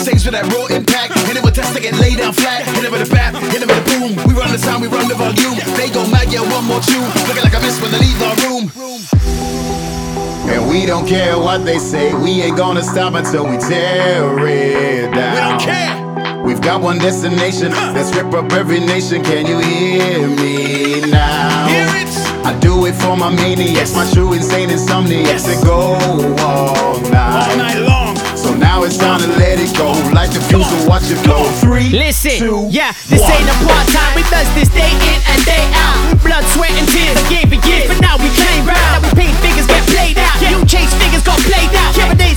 stage with that raw impact. Hit it with tests to get laid down flat. Hit it with a bap, hit it with a boom. We run the sound, we run the volume. They go mad, yeah, one more tune. Looking like I miss when they leave our room. And we don't care what they say, we ain't gonna stop until we tear it down. We don't care. We've got one destination, let's rip up every nation. Can you hear me now? Hear it. I do it for my maniacs, my true insane insomniacs that go all night. All night long. So now it's time to let it go, like the fuse and watch it blow. 3, Listen, 2, yeah, this 1. ain't a part-time. We does this day in and day out. Blood, sweat, and tears. I gave for years, but now we claim ground. Now we paint figures, get played out. You chase figures, got played out. Every day's